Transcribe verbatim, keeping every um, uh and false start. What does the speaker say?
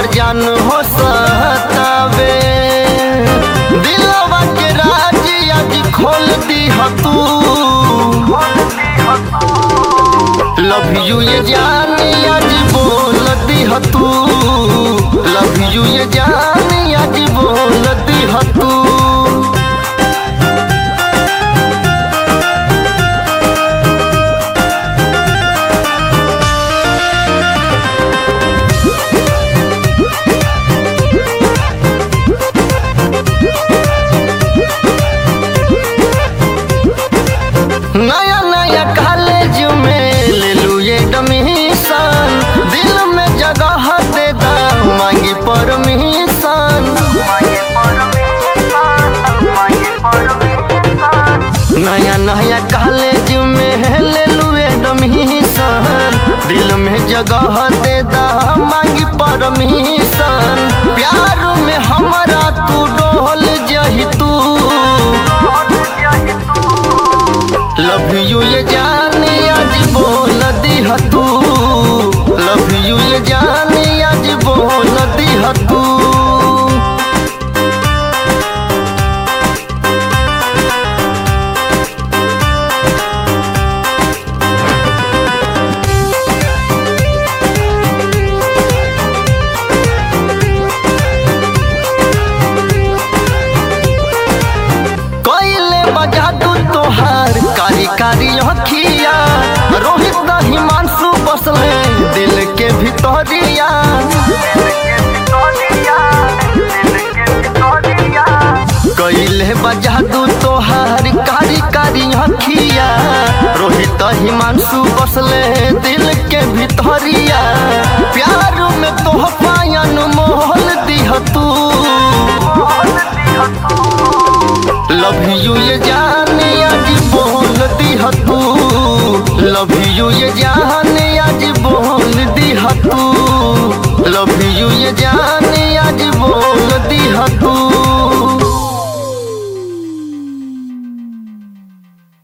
जान हो सतावे। दिलवा के राज आज खोल दी तू। लव यू ये जान आज बोल दी तू। लव यू ये जान आज बोल दी तू। नया नया कॉलेज में ले लू ये एडमिशन। दिल में जगह दे दा मांगी परमिशन। नया नया कॉलेज में ले लू एडमिशन। दिल में जगह दे दा मांगी परमिशन। प्यार में हमारा तू डोल जही तू। लव यू ये जान आज बोल दी तू। लव यू ये जान आज बोल दी तू। बजा तू तोहार कारी कारी अखिया। रोहित हिमांशु बसले दिल के भितरिया। कैले बजा तू तोहार कारी कारी अखिया। रोहित हिमांशु बसले दिल के भितरिया। प्यार में तोहफा अनमोल दिह तू। लव यू ये जान आज बोल दी तू। लव यू ये जान